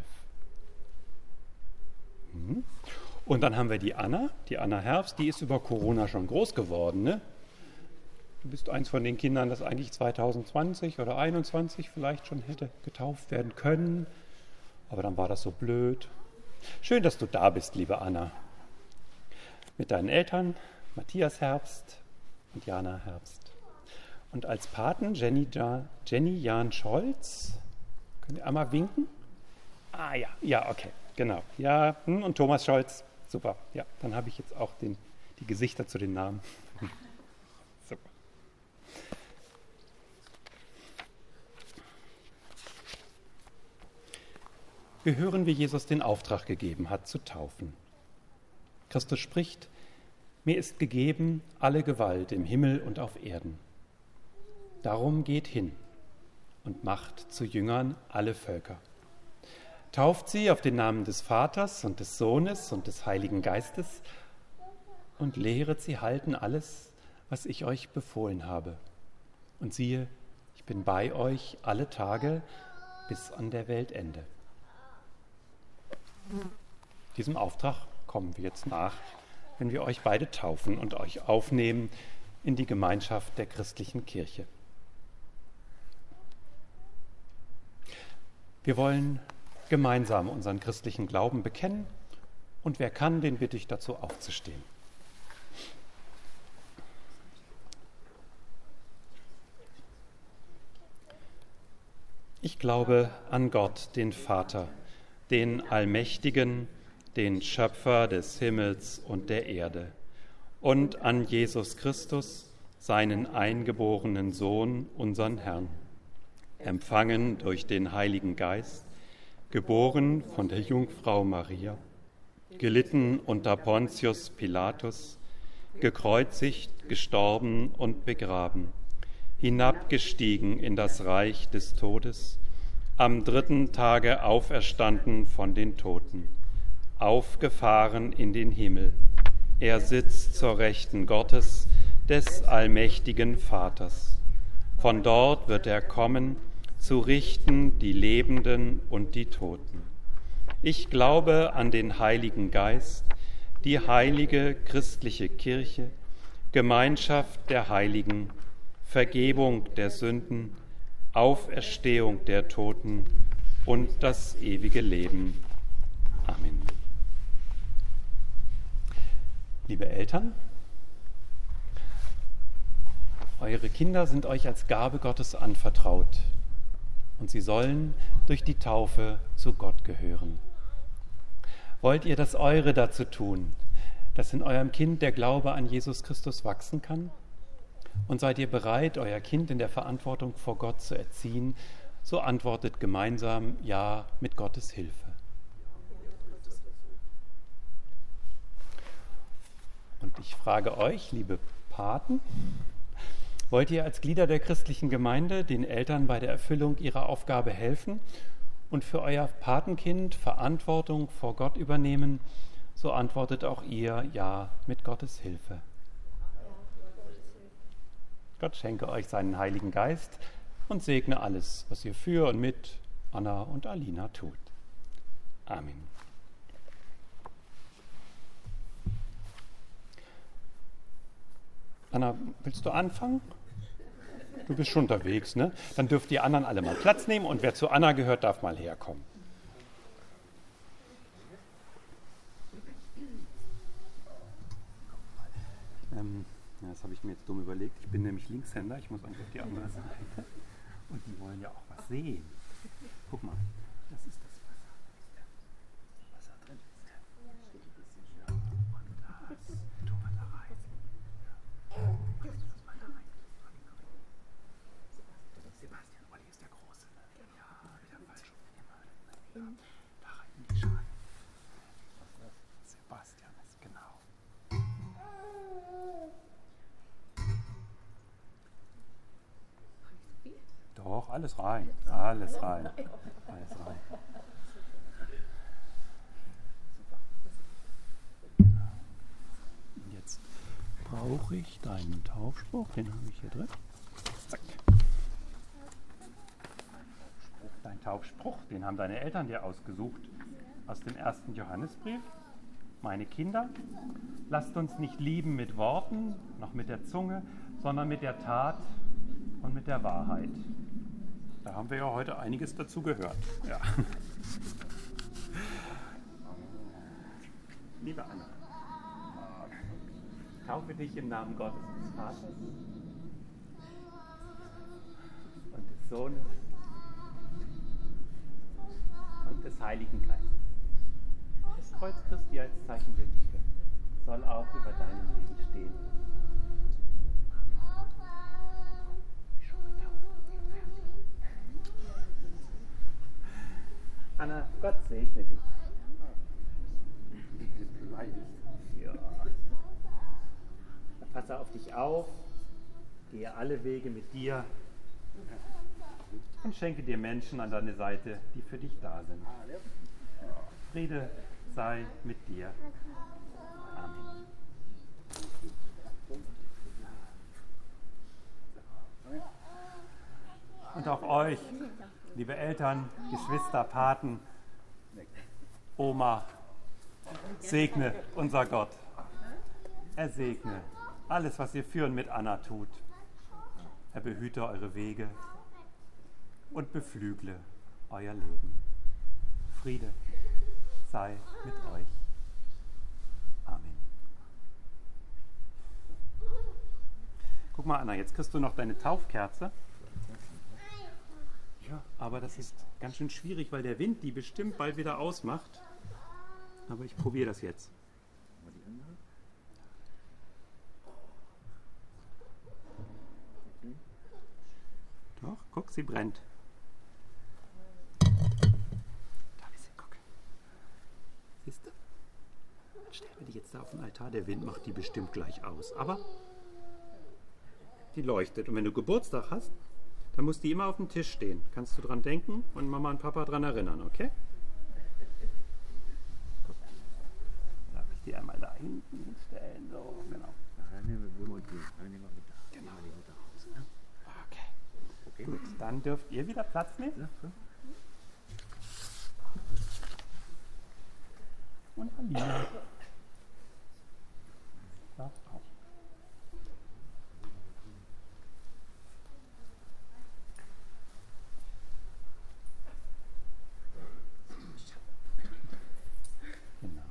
Speaker 1: Und dann haben wir die Anna Herbst, die ist über Corona schon groß geworden, ne? Du bist eins von den Kindern, das eigentlich 2020 oder 2021 vielleicht schon hätte getauft werden können. Aber dann war das so blöd. Schön, dass du da bist, liebe Anna. Mit deinen Eltern, Matthias Herbst und Jana Herbst. Und als Paten Jenny Jan Scholz. Könnt ihr einmal winken? Ah ja, okay, genau. Ja, und Thomas Scholz. Super, ja, dann habe ich jetzt auch die Gesichter zu den Namen. Super. Wir hören, wie Jesus den Auftrag gegeben hat, zu taufen. Christus spricht: Mir ist gegeben alle Gewalt im Himmel und auf Erden. Darum geht hin und macht zu Jüngern alle Völker. Tauft sie auf den Namen des Vaters und des Sohnes und des Heiligen Geistes und lehret sie halten alles, was ich euch befohlen habe. Und siehe, ich bin bei euch alle Tage bis an der Weltende. Diesem Auftrag kommen wir jetzt nach, wenn wir euch beide taufen und euch aufnehmen in die Gemeinschaft der christlichen Kirche. Wir wollen gemeinsam unseren christlichen Glauben bekennen und wer kann, den bitte ich dazu aufzustehen. Ich glaube an Gott, den Vater, den Allmächtigen, den Schöpfer des Himmels und der Erde, und an Jesus Christus, seinen eingeborenen Sohn, unseren Herrn, empfangen durch den Heiligen Geist, geboren von der Jungfrau Maria, gelitten unter Pontius Pilatus, gekreuzigt, gestorben und begraben, hinabgestiegen in das Reich des Todes, am 3. Tage auferstanden von den Toten, aufgefahren in den Himmel. Er sitzt zur Rechten Gottes, des allmächtigen Vaters. Von dort wird er kommen, zu richten die Lebenden und die Toten. Ich glaube an den Heiligen Geist, die heilige christliche Kirche, Gemeinschaft der Heiligen, Vergebung der Sünden, Auferstehung der Toten und das ewige Leben. Amen. Liebe Eltern, eure Kinder sind euch als Gabe Gottes anvertraut und sie sollen durch die Taufe zu Gott gehören. Wollt ihr das Eure dazu tun, dass in eurem Kind der Glaube an Jesus Christus wachsen kann? Und seid ihr bereit, euer Kind in der Verantwortung vor Gott zu erziehen? So antwortet gemeinsam Ja mit Gottes Hilfe. Und ich frage euch, liebe Paten, wollt ihr als Glieder der christlichen Gemeinde den Eltern bei der Erfüllung ihrer Aufgabe helfen und für euer Patenkind Verantwortung vor Gott übernehmen? So antwortet auch ihr Ja mit Gottes Hilfe. Gott schenke euch seinen Heiligen Geist und segne alles, was ihr für und mit Anna und Alina tut. Amen. Anna, willst du anfangen? Du bist schon unterwegs, ne? Dann dürft die anderen alle mal Platz nehmen und wer zu Anna gehört, darf mal herkommen. das habe ich mir jetzt dumm überlegt. Ich bin nämlich Linkshänder, ich muss eigentlich auf die andere Seite. Und die wollen ja auch was sehen. Guck mal, das ist das Wasser. Wasser drin. Steht ein bisschen schwer. Und das tun wir da rein. Das mal da rein. Sebastian, Olli ist der Große. Ja, wieder falsch umgemacht. Da rein in die Schale. Sebastian ist genau. Doch, alles rein. Alles rein. Alles rein. Genau. Und jetzt brauche ich deinen Taufspruch. Den habe ich hier drin. Zack. Dein Taufspruch, den haben deine Eltern dir ausgesucht. Aus dem 1. Johannesbrief. Meine Kinder, lasst uns nicht lieben mit Worten, noch mit der Zunge, sondern mit der Tat und mit der Wahrheit. Da haben wir ja heute einiges dazu gehört. Ja. Liebe Anna, ich taufe dich im Namen Gottes des Vaters und des Sohnes und des Heiligen Geistes. Das Kreuz Christi als Zeichen der Liebe soll auch über deinem Leben stehen. Anna, Gott segne dich. Ja. Passe auf dich auf, gehe alle Wege mit dir und schenke dir Menschen an deine Seite, die für dich da sind. Friede sei mit dir. Amen. Und auch euch, liebe Eltern, Geschwister, Paten, Oma, segne unser Gott. Er segne alles, was ihr für und mit Anna tut. Er behüte eure Wege und beflügle euer Leben. Friede sei mit euch. Amen. Guck mal, Anna, jetzt kriegst du noch deine Taufkerze. Ja, aber das ist ganz schön schwierig, weil der Wind die bestimmt bald wieder ausmacht. Aber ich probiere das jetzt. Doch, guck, sie brennt. Da ist sie, guck. Siehst du? Dann stellen wir die jetzt da auf den Altar. Der Wind macht die bestimmt gleich aus. Aber die leuchtet. Und wenn du Geburtstag hast, dann muss die immer auf dem Tisch stehen. Kannst du dran denken und Mama und Papa dran erinnern, okay? Darf ich die einmal da hinten hinstellen? So, genau. Genau. Okay. Gut, dann dürft ihr wieder Platz nehmen. Und Alina. Da auch. Genau.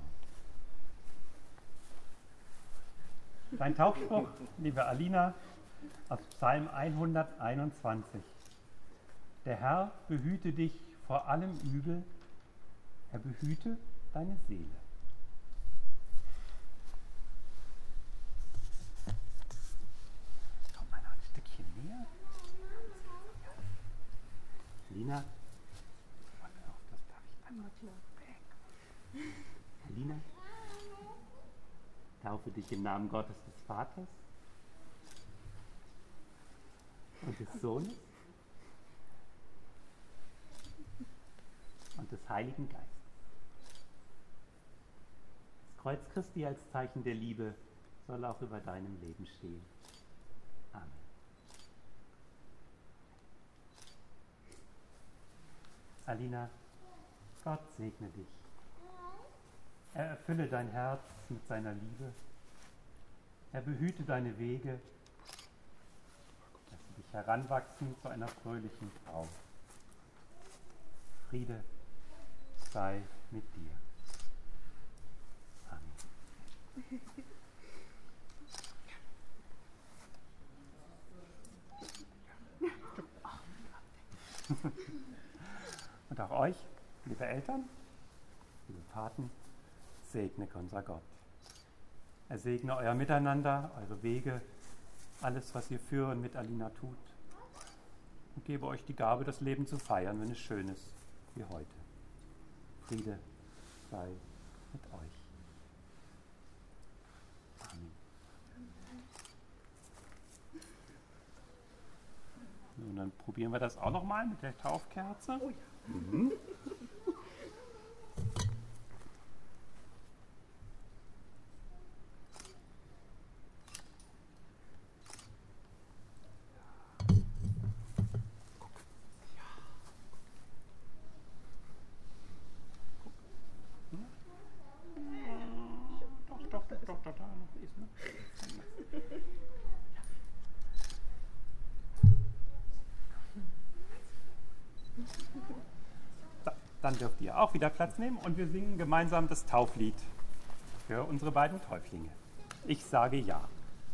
Speaker 1: Dein Taufspruch, liebe Alina, aus Psalm 121. Der Herr behüte dich vor allem Übel, er behüte deine Seele. Komm mal noch ein Stückchen näher. Lina, das darf ich einmal weg. Lina, taufe dich im Namen Gottes des Vaters und des Sohnes und des Heiligen Geistes. Das Kreuz Christi als Zeichen der Liebe soll auch über deinem Leben stehen. Amen. Alina, Gott segne dich. Er erfülle dein Herz mit seiner Liebe. Er behüte deine Wege. Lasse dich heranwachsen zu einer fröhlichen Frau. Friede sei mit dir. Amen. Eltern, liebe Paten, segne unser Gott. Er segne euer Miteinander, eure Wege, alles, was ihr für und mit Alina tut. Und gebe euch die Gabe, das Leben zu feiern, wenn es schön ist, wie heute. Friede sei mit euch. Amen. Und dann probieren wir das auch nochmal mit der Taufkerze.
Speaker 4: Oh ja.
Speaker 1: Mhm. Doch, da noch ist, ne? So, dann dürft ihr auch wieder Platz nehmen und wir singen gemeinsam das Tauflied für unsere beiden Täuflinge. Ich sage ja.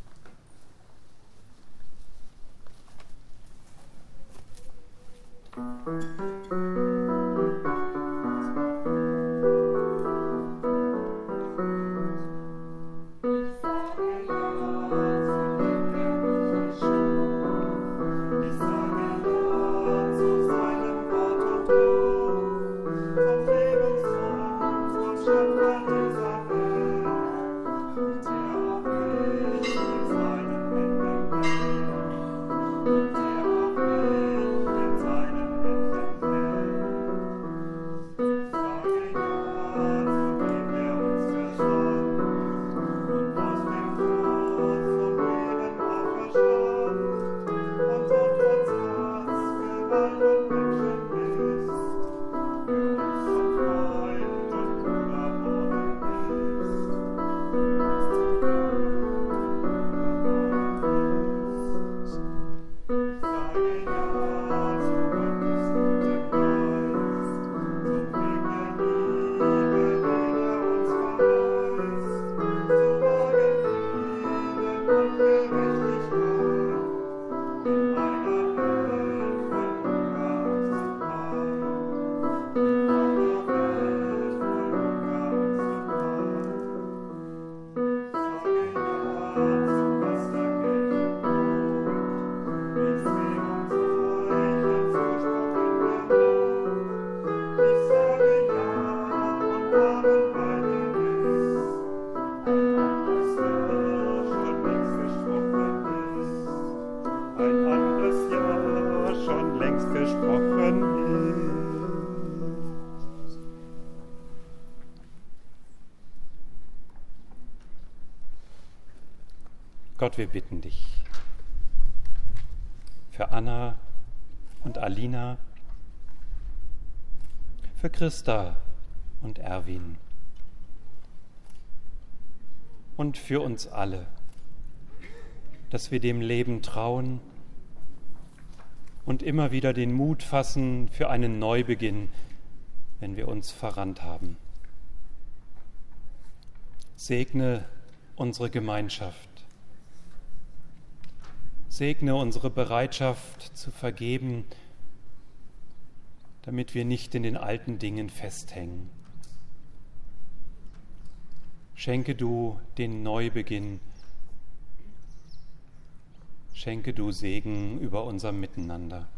Speaker 1: Gott, wir bitten dich für Anna und Alina, für Christa und Erwin und für uns alle, dass wir dem Leben trauen und immer wieder den Mut fassen für einen Neubeginn, wenn wir uns verrannt haben. Segne unsere Gemeinschaft. Segne unsere Bereitschaft zu vergeben, damit wir nicht in den alten Dingen festhängen. Schenke du den Neubeginn. Schenke du Segen über unser Miteinander.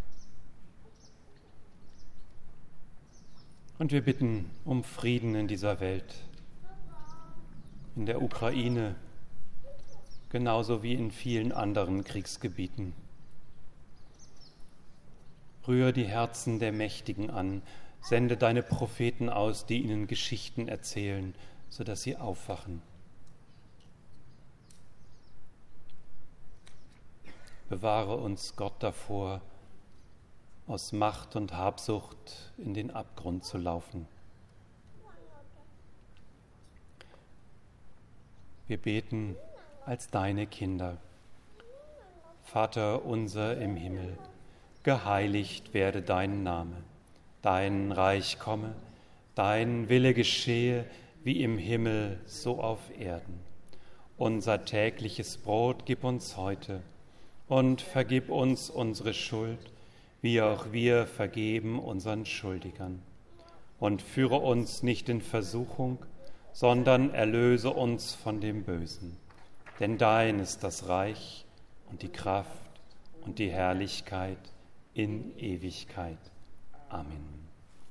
Speaker 1: Und wir bitten um Frieden in dieser Welt, in der Ukraine, genauso wie in vielen anderen Kriegsgebieten. Rühr die Herzen der Mächtigen an, sende deine Propheten aus, die ihnen Geschichten erzählen, sodass sie aufwachen. Bewahre uns, Gott, davor, aus Macht und Habsucht in den Abgrund zu laufen. Wir beten als deine Kinder. Vater unser im Himmel, geheiligt werde dein Name, dein Reich komme, dein Wille geschehe, wie im Himmel, so auf Erden. Unser tägliches Brot gib uns heute und vergib uns unsere Schuld, wie auch wir vergeben unseren Schuldigern. und führe uns nicht in Versuchung, sondern erlöse uns von dem Bösen. Denn dein ist das Reich und die Kraft und die Herrlichkeit in Ewigkeit. Amen.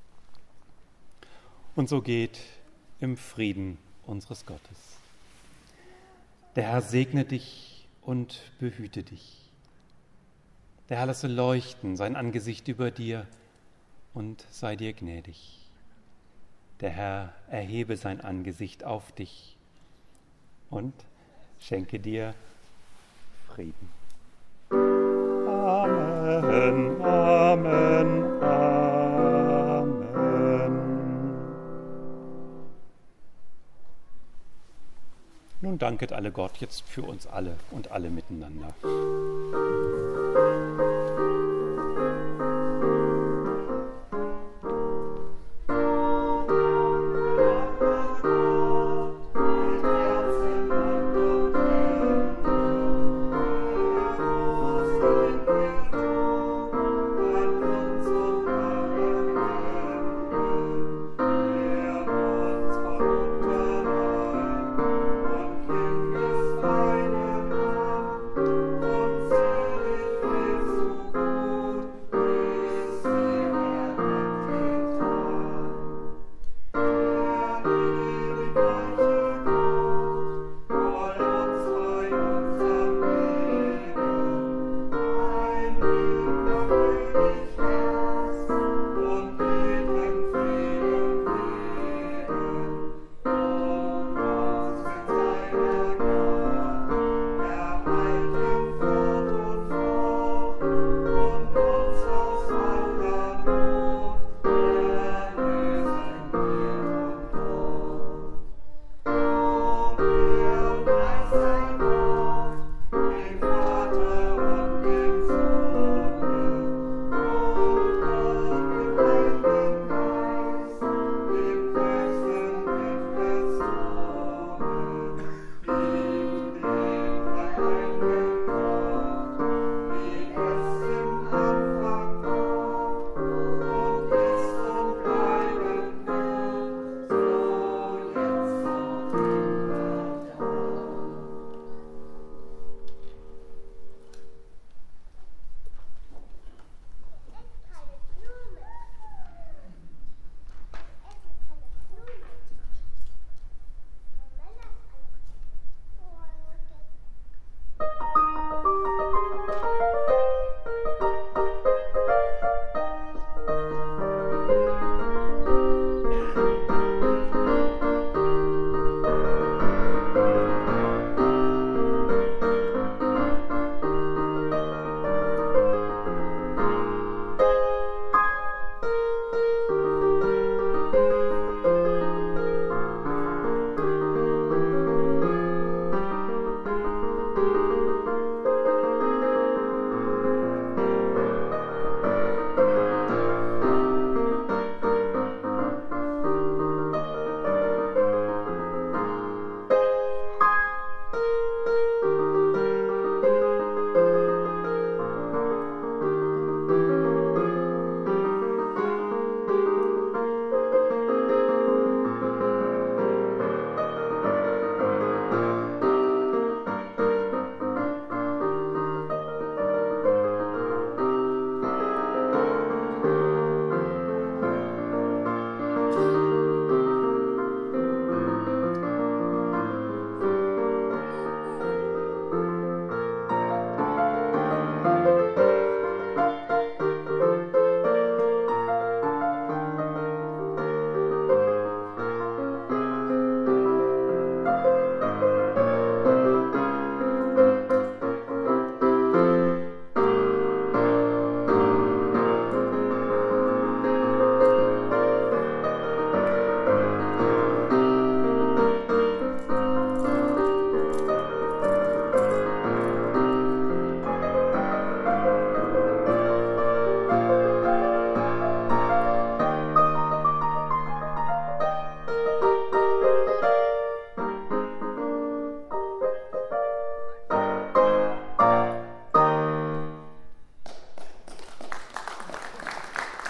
Speaker 1: Und so geht im Frieden unseres Gottes. Der Herr segne dich und behüte dich. Der Herr lasse leuchten sein Angesicht über dir und sei dir gnädig. Der Herr erhebe sein Angesicht auf dich und schenke dir Frieden.
Speaker 2: Amen, Amen, Amen.
Speaker 1: Nun danket alle Gott jetzt für uns alle und alle miteinander.